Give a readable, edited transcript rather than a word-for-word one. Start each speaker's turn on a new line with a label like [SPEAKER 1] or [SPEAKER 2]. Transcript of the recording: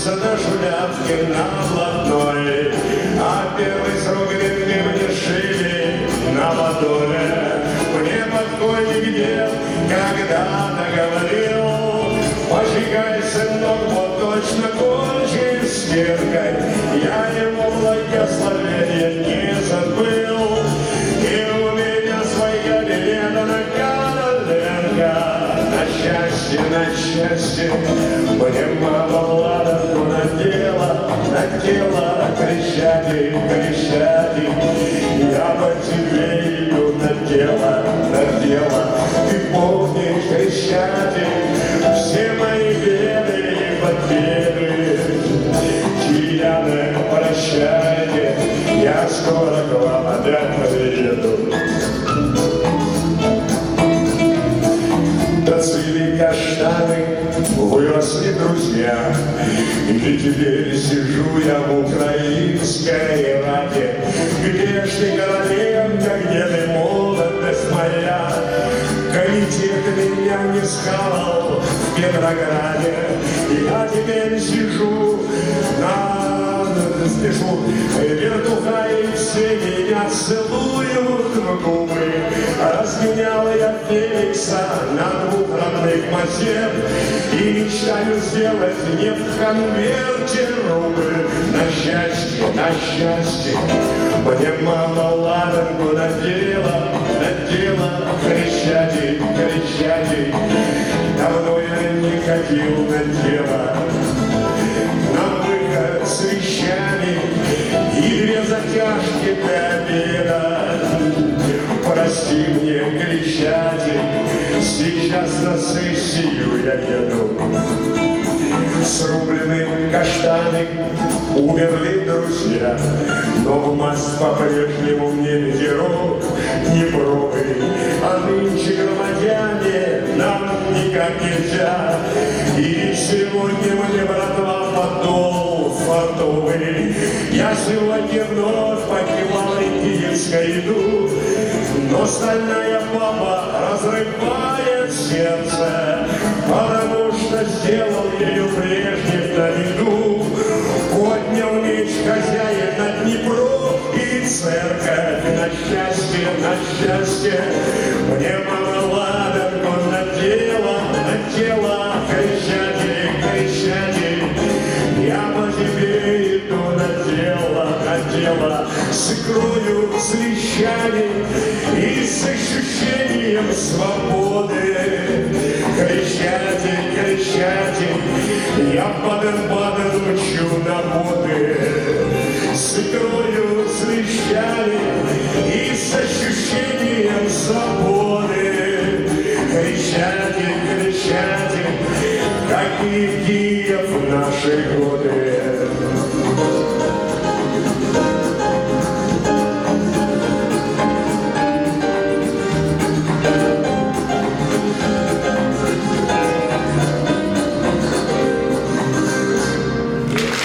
[SPEAKER 1] Женился на шулявке на блатной, а первый срок ремни мне шили на подоле. Мне покойник дед когда-то говорил: пожигай, сынок, вот точно кончи стиркой. Я его благословение не забыл, и у меня своя билета на коленка. На счастье, мне мама ладанку надела, Крещатик, Крещатик, я по тебе ее надела. Ты помнишь, Крещатик, все мои беды и победы. Кияны, прощайте, я скоро к вам опять приеду. Доцвели каштаны, выросли друзья, и теперь сижу я в украинской раде. Где ж ты, Короленко, где ты, молодость моя? Комитет меня не схавал в Петрограде, и я теперь сижу спешу, вертуха, и все меня целуют в губы. Разменял я Феликса на 2 родных масет и мечтаю сделать не в конверте рубль. На счастье, мне мама ладанку надела, Крещатик, Крещатик, давно я не ходил на дело. На выход с вещами и 2 затяжки до обеда. Прости мне, Крещатик, сейчас на сессию я еду. Срублены каштаны, умерли друзья, но в мост по-прежнему мне ветерок не пробы. А нынче, громадяне, нам никак нельзя, и сегодня мне, братва, подол фартовый. Я сегодня вновь по Кивалой Киевской иду, но стальная баба разрывает сердце, потому что сделал ее прежде на виду. Поднял меч хозяин на Днепро и церковь. На счастье, мне мама ладанку надела, Крещатик, Крещатик, я по тебе иду надела, с икрою, с вещами и с ощущением свободы. Крещатик, Крещатик, я Баден-Баден мчу на воды, с икрою, с вещами и с ощущением свободы. Крещатик, Крещатик, как и Киев в наши годы.